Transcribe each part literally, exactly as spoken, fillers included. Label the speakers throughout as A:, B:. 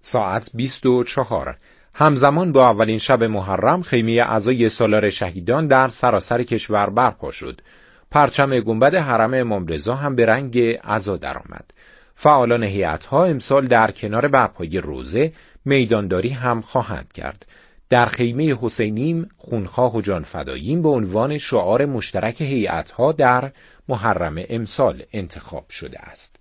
A: ساعت بیست و چهار. همزمان با اولین شب محرم خیمه عزای سالار شهیدان در سراسر کشور برپا شد. پرچم گنبد حرم امام رضا هم به رنگ عزا درآمد. فعالان هیئت‌ها امسال در کنار برپایی روزه میدانداری هم خواهند کرد. در خیمه حسینیم خونخواه و جان فداییم به عنوان شعار مشترک هیئت‌ها در محرم امسال انتخاب شده است.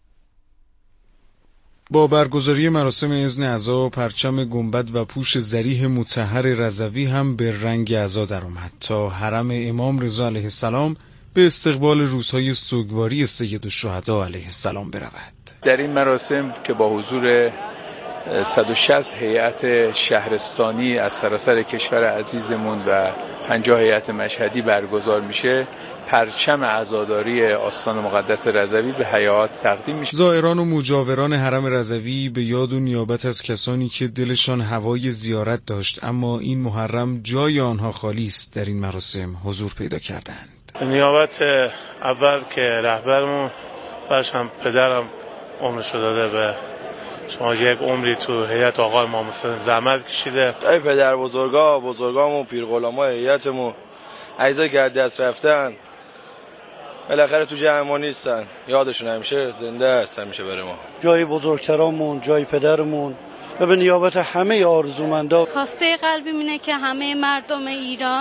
B: با برگزاری مراسم اذن عزا، پرچم گنبد و پوش ذریح مطهر رضوی هم به رنگ عزا درآمد تا حرم امام رضا علیه السلام به استقبال روزهای سوگواری سید الشهدا علیه السلام برود.
C: در این مراسم که با حضور صد و شصت هیئت شهرستانی از سراسر کشور عزیزمون و پنجاه هیئت مشهدی برگزار میشه، پرچم عزاداری آستان مقدس رضوی به حیات تقدیم میشه.
B: زائران و مجاوران حرم رضوی به یاد و نیابت از کسانی که دلشان هوای زیارت داشت اما این محرم جای آنها خالی است در این مراسم حضور پیدا کردند.
D: نیابت اول که رهبرمون بعدش هم پدرم عمرشو داده به شما، یک عمری تو هیئت آقای امام حسین زحمت کشیده.
E: ای پدر بزرگا بزرگامون پیر غلاما هیئتمون عزیزایی که از دست رفتن بالاخره تو جمع ما نیستن، یادشون همیشه زنده است همیشه برای ما.
F: جای بزرگترامون، جای پدرمون و به نیابت همه آرزومندا
G: خواسته قلبی اینه که همه مردم ایران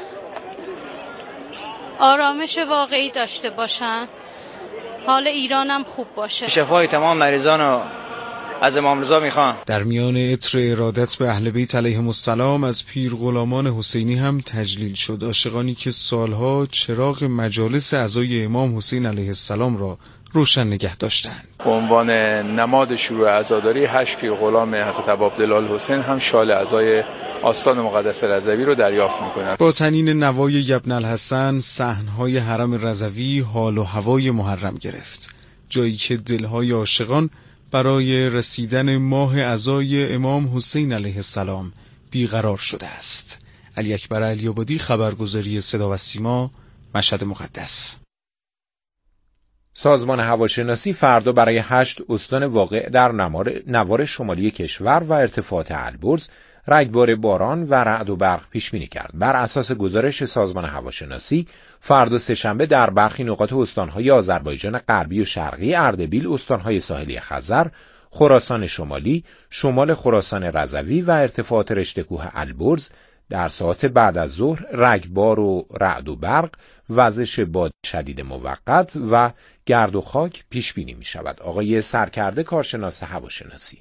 G: آرامش واقعی داشته باشن، حال ایران هم خوب باشه.
H: شفای تمام مریضانو از امام رضا میخوان.
B: در میان عطر ارادت به اهل بیت علیهم السلام از پیر غلامان حسینی هم تجلیل شد. عاشقانی که سالها چراغ مجالس عزای امام حسین علیه السلام را روشن نگه داشتند.
C: به عنوان نماد شروع عزاداری هشت پیر غلام حضرت ابوعبدالله الحسین هم شال عزای آستان مقدس رضوی رو دریافت میکنند.
B: با طنین نوای ابن الحسن صحنهای حرم رضوی حال و هوای محرم گرفت، جایی که دلهای عاشقان برای رسیدن ماه عزای امام حسین علیه السلام بیقرار شده است. علی اکبر علی‌آبادی، خبرگزاری صدا و سیما، مشهد مقدس.
A: سازمان هواشناسی فردا برای هشت استان واقع در نوار شمالی کشور و ارتفاعات البرز رگبار باران و رعد و برق پیش بینی کرد. بر اساس گزارش سازمان هواشناسی فردا سه‌شنبه در برخی نقاط استان‌های آذربایجان غربی و شرقی، اردبیل، استان‌های ساحلی خزر، خراسان شمالی، شمال خراسان رضوی و ارتفاعات رشته کوه البرز در ساعات بعد از ظهر رگبار و رعد و برق، وزش باد شدید موقت و گرد و خاک پیش بینی می شود. آقای سرکرده، کارشناس هواشناسی: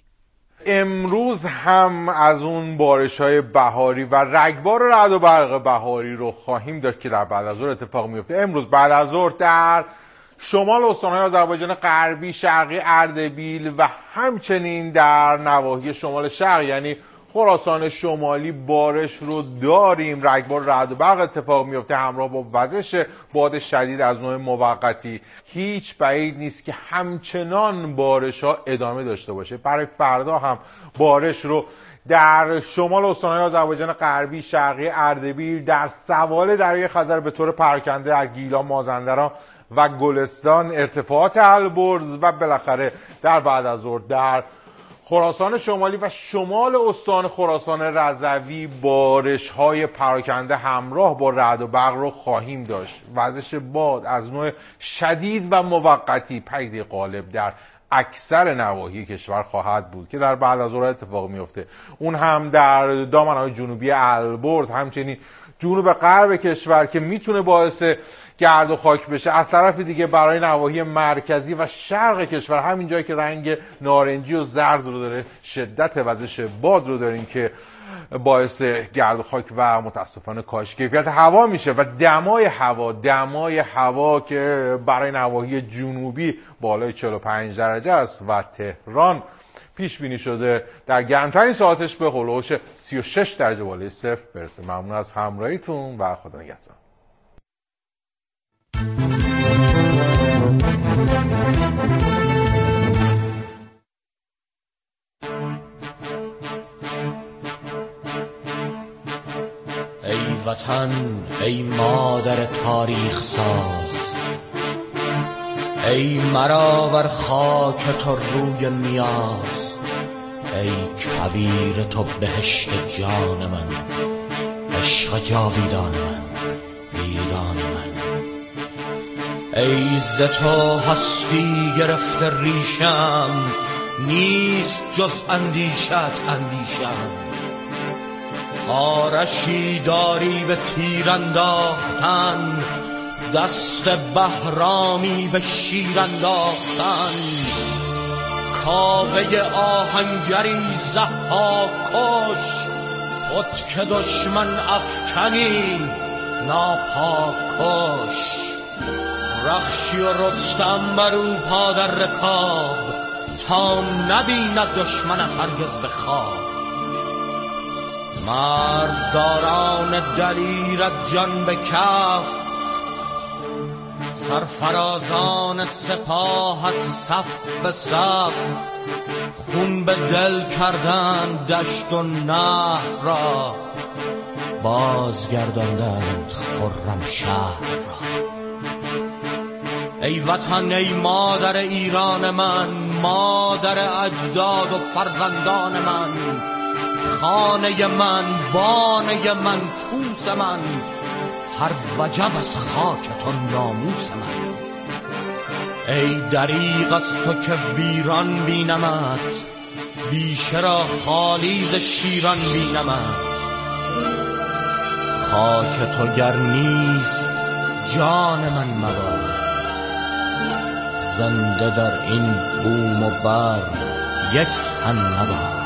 I: امروز هم از اون بارش‌های بهاری و رگبار و رعد و برق بهاری رو خواهیم داشت که در بعد از ظهر اتفاق میفته. امروز بعد از ظهر در شمال استان‌های آذربایجان غربی، شرقی، اردبیل و همچنین در نواحی شمال شرق یعنی خراسان شمالی بارش رو داریم. رگبار رعد و برق اتفاق میفته همراه با وزش باد شدید از نوع موقتی. هیچ بعید نیست که همچنان بارش ها ادامه داشته باشه. برای فردا هم بارش رو در شمال استان‌های آذربایجان غربی، شرقی، اردبیل، در سواحل دریای خزر به طور پراکنده در گیلان، مازندران و گلستان، ارتفاعات البرز و بالاخره در بعد از ظهر در خراسان شمالی و شمال استان خراسان رضوی بارش‌های پراکنده همراه با رعد و برق رو خواهیم داشت. وزش باد از نوع شدید و موقتی پدید غالب در اکثر نواحی کشور خواهد بود که در بعد از ظهر اتفاق میفته. اون هم در دامنه‌های جنوبی البرز، همچنین جنوب غرب کشور که میتونه باعث گرد و خاک بشه. از طرف دیگه برای نواحی مرکزی و شرق کشور، همین جایی که رنگ نارنجی و زرد رو داره، شدت وزش باد رو داریم که باعث گرد و خاک و متاسفانه کاهش کیفیت هوا میشه و دمای هوا دمای هوا که برای نواحی جنوبی بالای چهل و پنج درجه است و تهران پیش بینی شده در گرمترین ساعتش به هولوش سی و شش درجه بالای صفر برسه. ممنون از همراهیتون و خدا نگهدار.
J: ای وطن، ای مادر تاریخ ساز، ای مرا بر خاک تو روی نیاز، ای کویر تو بهشت جان من، عشق جاویدان من، ایران من. ای ز تو هستی گرفته ریشم، نیست جز اندیشت اندیشم. آرشی داری به تیر انداختن، دست بهرامی به شیر انداختن. کاوه آهنگری ضحاک کش، خود که دشمن افکنی ناپاک کش. رخشی و رستم بر او پا در رکاب، تا نبیند دشمنت هرگز به خواب. مرزداران دلیرت جان به کف، سرفرازان سپاهت صف به صف. خون به دل کردند دشت و نهر را، بازگرداندند خرم شهر را. ای وطن ای مادر ایران من، مادر اجداد و فرزندان من. خانه من، بانه من، توس من، هر وجب از خاک تو ناموس من. ای دریغ از تو که ویران بینمت، بیشه را خالی ز شیران بینمت. خاک تو گر نیست جان من مباد، زنده در این بوم و بر یک تن نباد.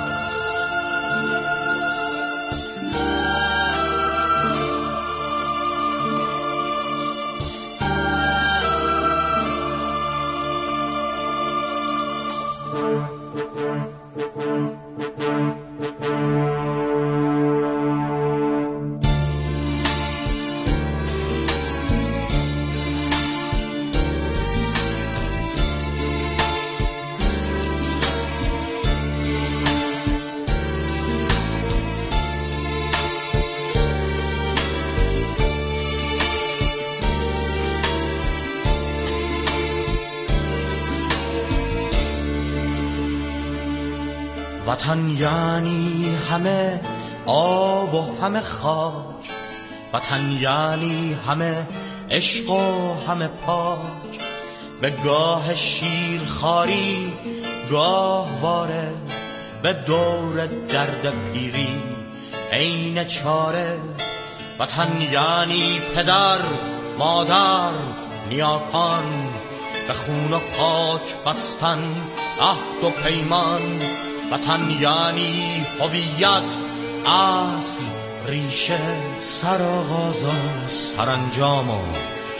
J: وطن یعنی همه آب و همه خاک، وطن یعنی همه عشق و همه پاک. به گاه شیرخواری گاه واره، به دور درد پیری عین چاره. وطن یعنی پدر مادر نیاکان، به خون و خاک بستن عهد و پیمان. وطن یعنی هویت، اصل، ریشه، سرآغاز و سرانجام و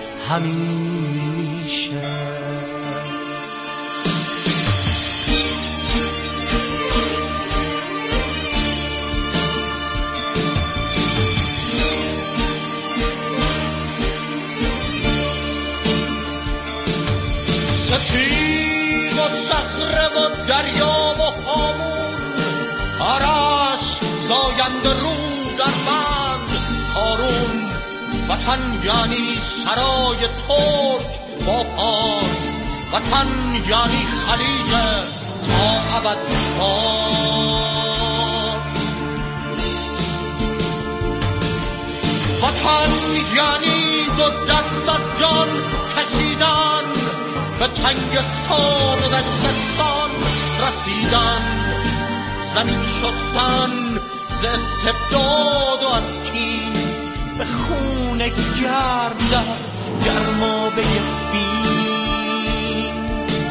J: همیشه. سپید و صخره و دریا و هامون، آرش زاینده رو در بند هارون. وطن یعنی سرای ترک با پارس، وطن یعنی خلیج تا ابد پاس. وطن یعنی دو دست از جان کشیدن، به تنگستان و دشتستان رسیدن. زمین شستن ز استبداد و از کین، به خون گرم در گرمابه فین.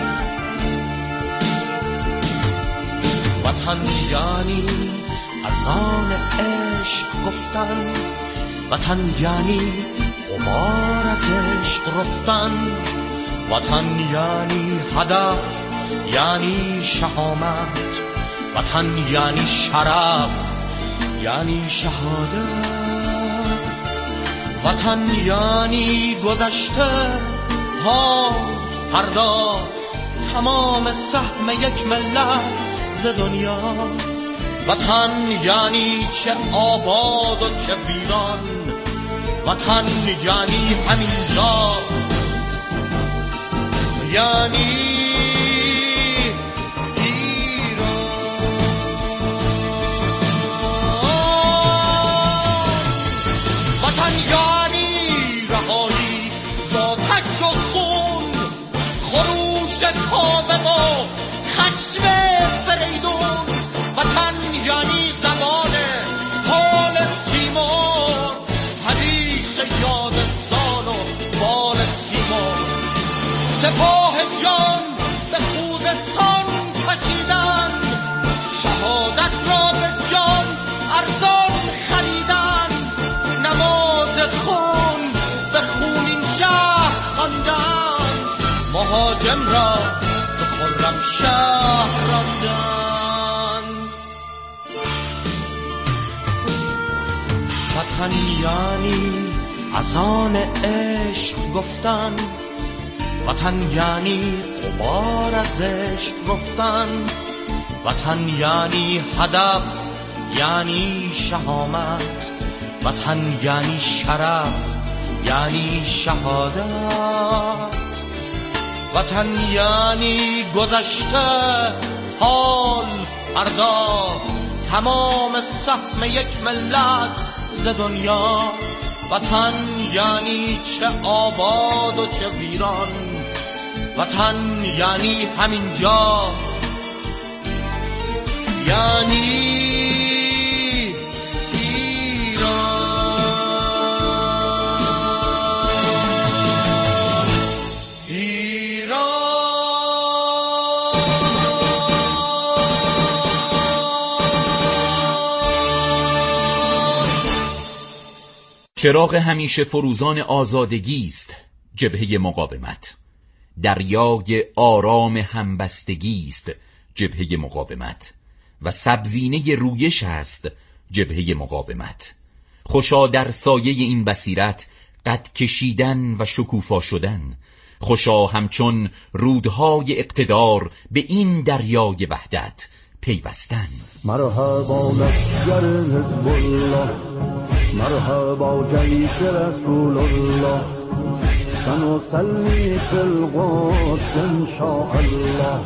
J: وطن یعنی اذان عشق گفتن، وطن یعنی غبار از عشق رفتن. وطن یعنی هدف، یعنی شهامت، وطن یعنی شرف، یعنی شهادت. وطن یعنی گذشته ها فردا، تمام سهم یک ملت ز دنیا. وطن یعنی چه آباد و چه ویران، وطن یعنی همینجا، یعنی ایران.
K: خوابه و خشم فریدون، وطن یعنی زمان حال تیمور، حدیث یاد سال و بال تیمور. سپاه جان به خوزستان کشیدن، شهادت را به جان ارزان خریدن، نماز خون به خونین شهر خواندن، مهاجم را به خرم شهر راندن. وطن یعنی از آن عشق گفتن، وطن یعنی غبار از عشق گفتن، وطن یعنی هدف یعنی شهامت، وطن یعنی شرف یعنی شهادت، وطن یعنی گذشته حال فردا، تمام سهم یک ملت ز دنیا. وطن یعنی چه آباد و چه ویران، وطن یعنی همینجا، یعنی
L: چراغ همیشه فروزان آزادگی است جبهه مقاومت، دریای آرام همبستگی است جبهه مقاومت، و سبزینه رویش است جبهه مقاومت. خوشا در سایه این بصیرت قد کشیدن و شکوفا شدن، خوشا همچون رودهای اقتدار به این دریای وحدت پیوستن.
M: مرحبا لشکر حزب الله، مرحبا جیش رسول الله، سنصلي في القدس إن شاء الله،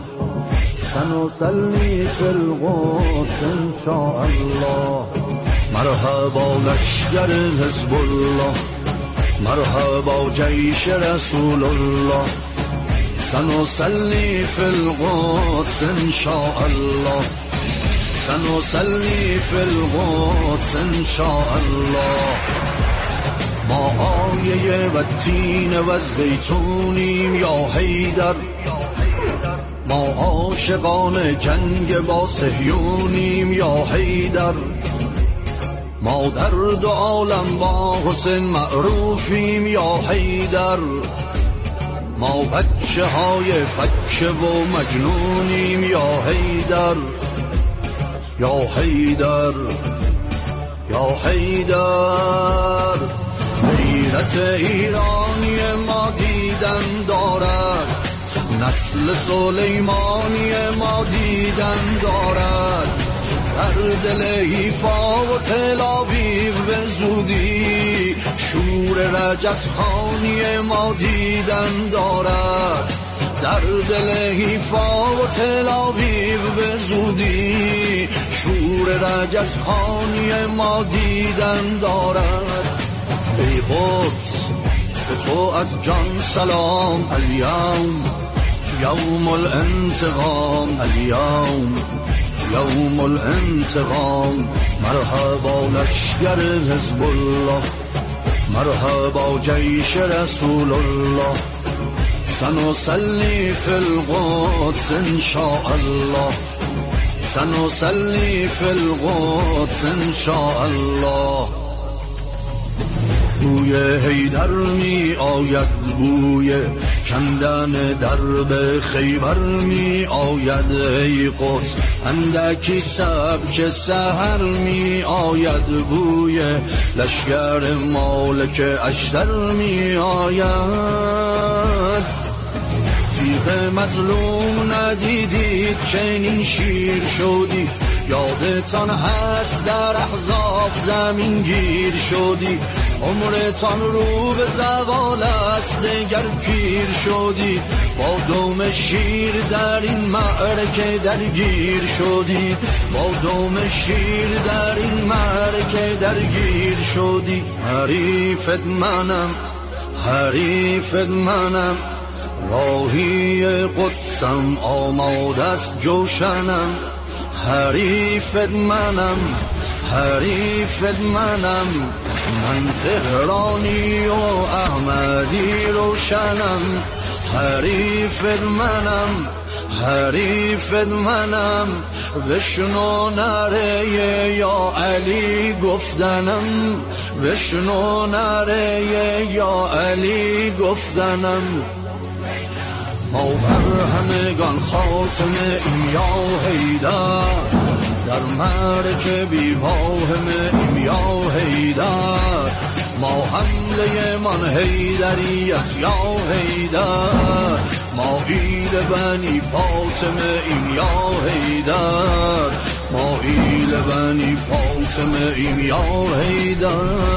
M: سنصلي في القدس إن شاء الله. مرحبا لشکر حزب الله، مرحبا جیش رسول الله، سنصلي في القدس إن شاء الله، سنصلي في القدس إن شاء الله. ما آیه و تین و زیتونیم یا حیدر، ما عاشقان جنگ با صهیونیم یا حیدر، ما در دو عالم با حسین معروفیم یا حیدر، ما بچه های فکه و مجنونیم یا حیدر، یا حیدر، یا حیدر. غیرت ایرانی ما دیدن دارد، نسل سلیمانی ما دیدن دارد، در دل ایفا و تل آویو به زودی شور رجزخانی ما دیدن دارد، در دل ایفا و تل آویو به زودی شور رجزخانی ما دیدن دارد. ای قدس به تو از جان سلام، الیوم یوم الانتقام، الیوم یوم الانتقام. مرحبا لشکر حزب الله، مرحبا جیش رسول الله، سنصلي في القدس إن شاء الله، سنصلي في القدس إن شاء الله. بوی حیدر می آید، بوی کندن درب خیبر می آید، ای قدس اندکی سبک سحر می آید، بوی لشکر مالک اشتر می آید. تیغ مظلوم ندیدید چنین شیر شدی، یادتان هست در احزاب زمین گیر شدی، عمرتان رو به زوال است دگر پیر شدی، با دوم شیر در این معرکه درگیر شدی، با دوم شیر در این معرکه درگیر شدی. حریفت منم، حریفت منم، راهی قدسم آماده است جوشنم، حریفت منم حریفت منم، من تهرانی و احمدی روشنم، حریفت منم حریفت منم، بشنو نره یا علی گفتنم، بشنو نره یا علی گفتنم. ما بر همگان خاتم این یا حیدر، در مرک بیواهم این یا حیدر، ما حمله من حیدری است یا حیدر، ما ایل بنی فاطمه این یا حیدر، ما ایل بنی فاطمه این یا حیدر.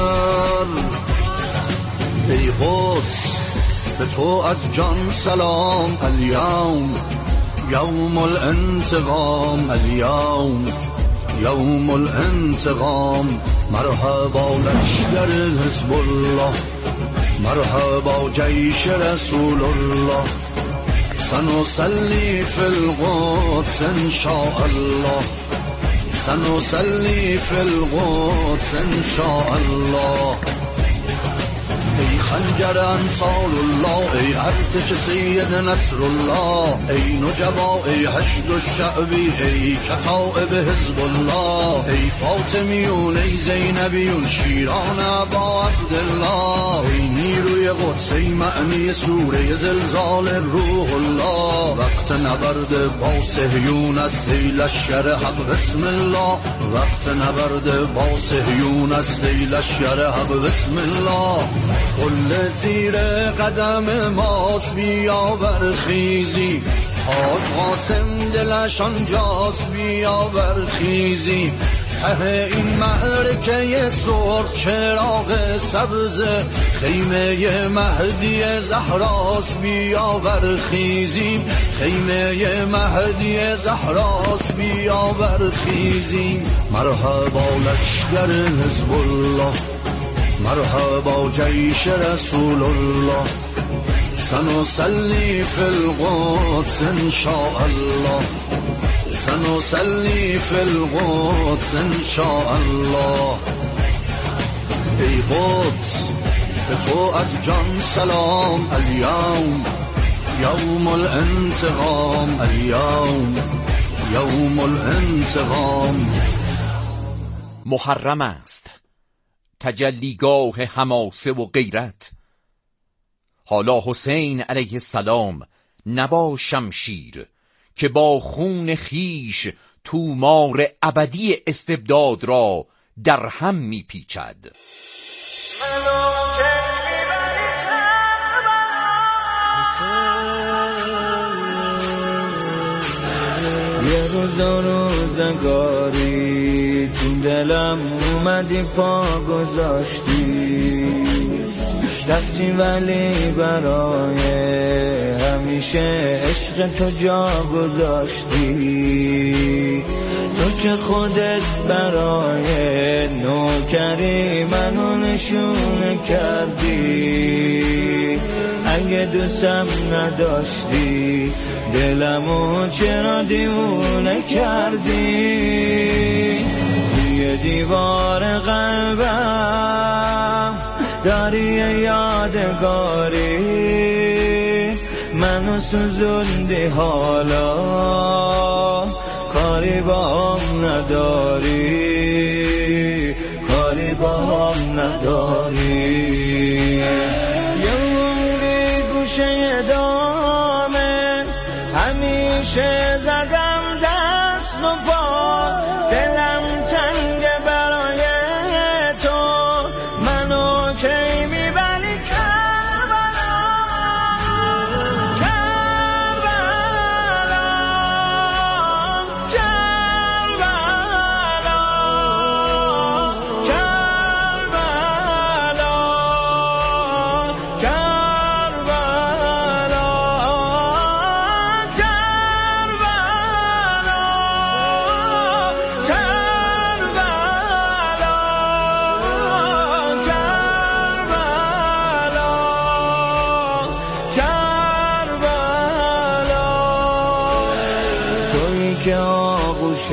M: ای قدس به تو از جان سلام، الیوم یوم الانتقام، الیوم یوم الانتقام. مرحبا لشکر حزب الله، مرحبا جیش رسول الله، سنصلي في القدس ان شاء الله، سنصلي في القدس ان شاء الله. ای خنجر انصار الله، ای ارتش سید نصر الله، ای نجبا ای حشد الشعبی، ای کتائب حزب الله، ای فاطمیون ای زینبیون شیران ابا عبدالله، ای نیروی قدس ای معنی سوره زلزال روح الله. وقت نبرد با صهیون است ای لشکر حق بسم الله، وقت نبرد با صهیون است ای لشکر حق بسم الله. کل زیر قدم ماست بیا برخیزی، حاج قاسم دلش آنجاست بیا برخیزی. ته این معرکه سرخ چراغ سبز، خیمه مهدی زهراست بیا برخیزی، خیمه مهدی زهراست بیا برخیزی. مرحبا لشکر حزب الله، مرحبا جیش رسول الله، سنصلي في القدس ان شاء الله، سنصلي في القدس ان شاء الله. ای قدس به تو از جان سلام، الیوم یوم الانتقام، الیوم یوم الانتقام.
L: محرم است، تجلیگاه حماسه و غیرت. حالا حسین علیه السلام نبا شمشیر که با خون خیش تومار ابدی استبداد را در هم می پیچد.
N: یه روز و روزگاری تو دلم اومدی پا گذاشتی، رفتی ولی برای همیشه عشق تو جا گذاشتی. تو که خودت برای نوکری منو نشون کردی، اگه دوستم نداشتی دلمو چرا دیوونه کردی. روی دیوار قلبم داری یادگاری، منو سوزوندی حالا کاری با هم نداری، کاری با هم نداری. یه عمری گوشه دامن همیشه زدم دست و پا، دلم تنگ برای تو، منو کی میبری کربلا، کربلا، کربلا، کربلا، کربلا، کربلا. که آغوش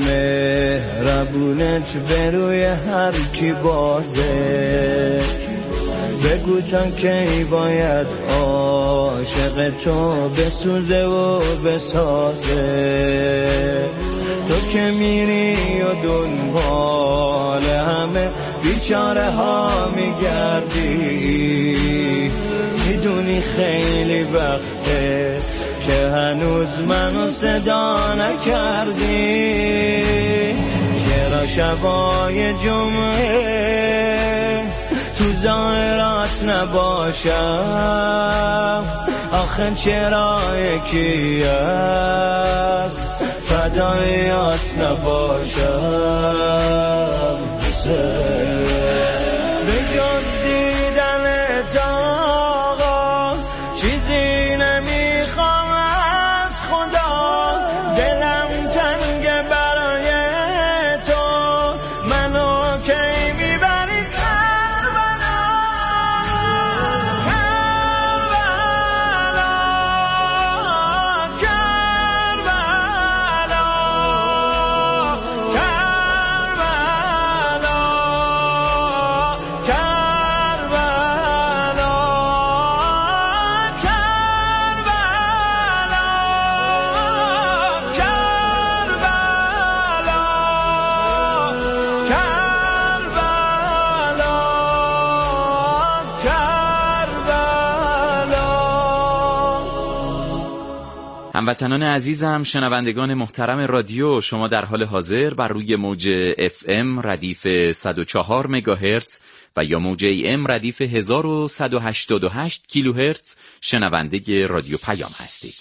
N: مهربونت بروی هر کی بازه. بگو تا کی باید عاشق تو بسوزه و بسازه. تو که میری و دنبال همه بیچاره ها میگردی، میدونی خیلی وقته که هنوز منو صدا نکردی. چرا شبای جمعه تو ظاهرات نباشم؟ آخه چرا یکی از فدایات نباشم؟ به جز دیدنت آقا چیزی نمیخوام از خدا. دلم تنگه برای تو، منو کی میبری کربلا؟ کربلا کربلا کربلا کربلا
L: هموطنان عزیزم، شنوندگان محترم رادیو، شما در حال حاضر بر روی موج اف ام ردیف صد و چهار مگاهرتز و یا موج ای ام ردیف هزار و صد و هشتاد و هشت کیلوهرتز شنونده رادیو پیام هستید.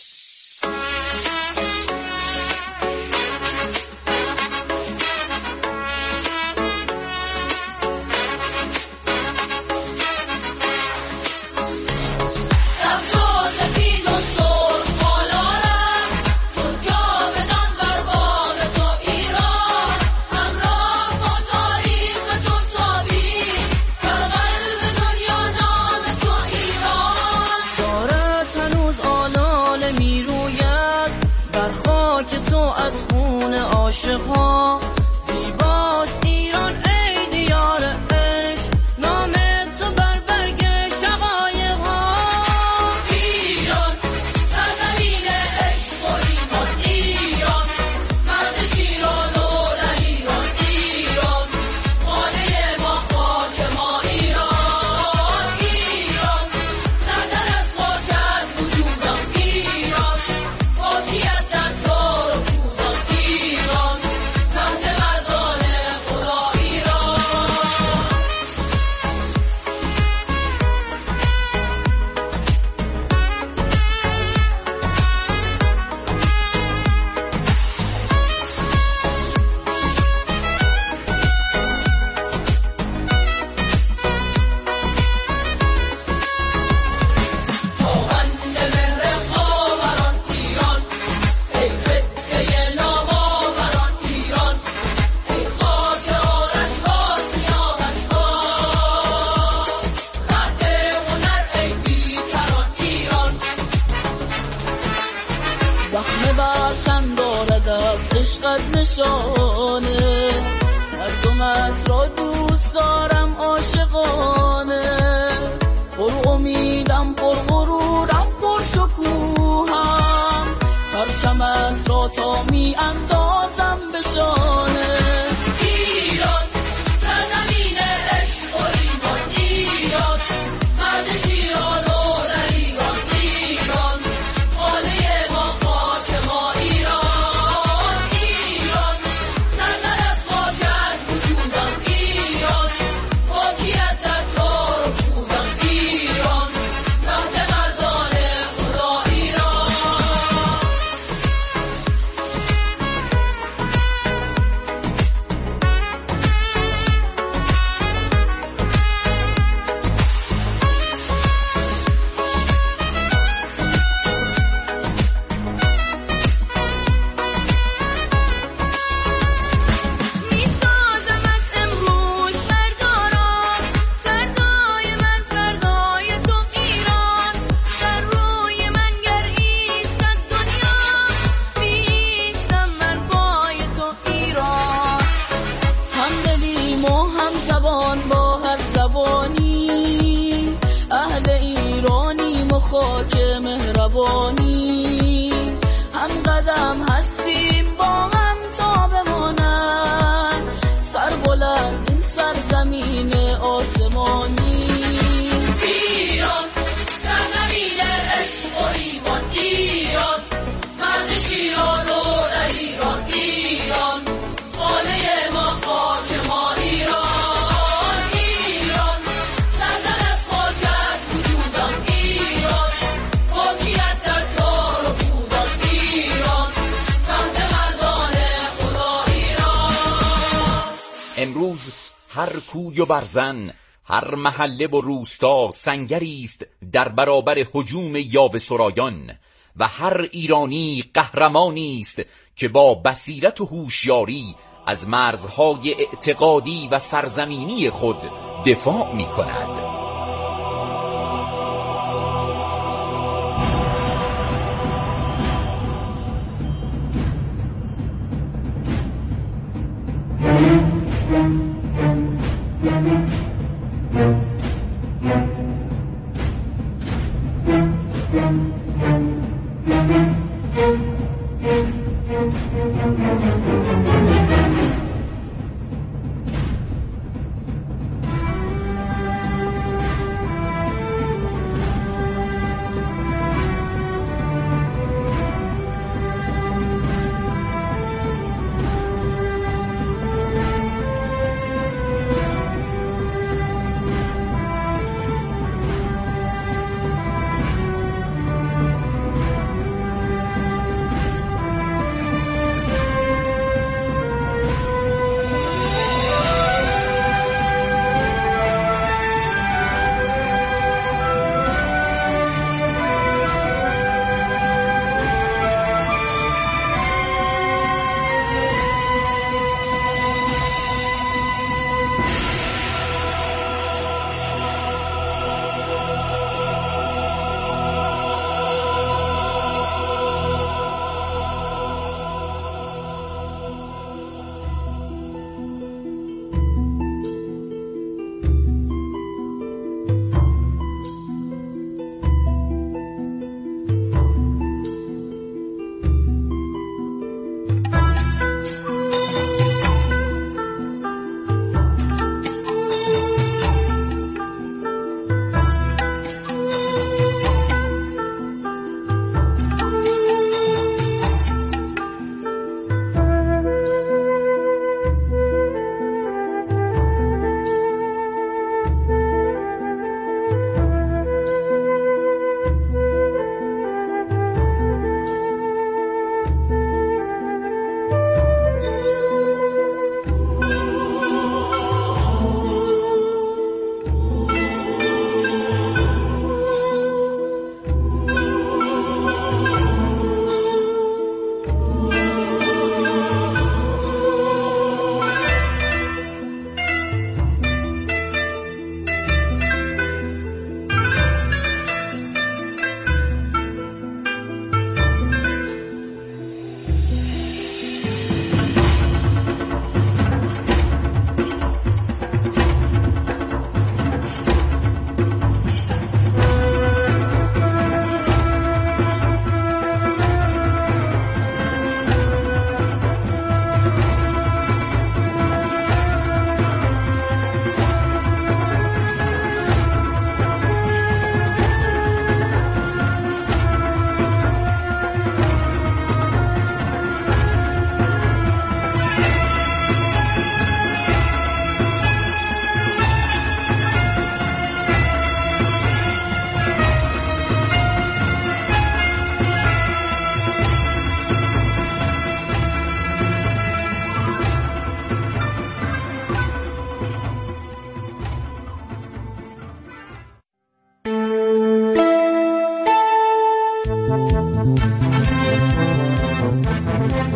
N: عاشقا زیباست ایران ای دیار عشق، نام تو بر برگ شقایق ها. ایران سرزمین عشق و ایمان، ایران مرد شیران و در ایران، ایران خانه ما خاک ما، ایران ایران سرزر از خاک از وجودم، ایران خاکیت در تار و پودم، ایران تحت مردان خدا، ایران. پابند مهر خاوران ایران، ای خطه نامآوران ایران، ای خاک آرش ها سیاوش ها، رد هنر ای بیکران ایران. زخم بر تن دارد از عشقت نشانه، مردمت را دوست دارم عاشقانه، پر امیدم پر غرورم پر شکوهم، پرچمت را تا می اندازم به شانه. ایران سرزمین عشق و ایمان، ایران مرد شیران و در ایران، ایران خانه ما خاک ما، ایران ایران سرزر از خاک از وجودم، ایران خاکیت در تار و پودم، ایران تحت مردان خدا، ایران.
O: خاک مهربانی، هم قدم هستیم با هم تا بمانم، سر بلند این سرزمین آسمانی.
N: ایران سرزمین عشق و ایمان، ایران مرز شیران و در ایران، ایران خانه ما خاک ما، ایران ایران سرزد از خاک از وجودان، ایران خاکیت در تار و پودان، ایران تحت مردان خدا ایران.
L: امروز هر کوی و برزن، هر محله و روستا سنگری است در برابر هجوم یاوه سرایان و هر ایرانی قهرمانی است که با بصیرت و هوشیاری از مرزهای اعتقادی و سرزمینی خود دفاع می کند.
O: Thank you.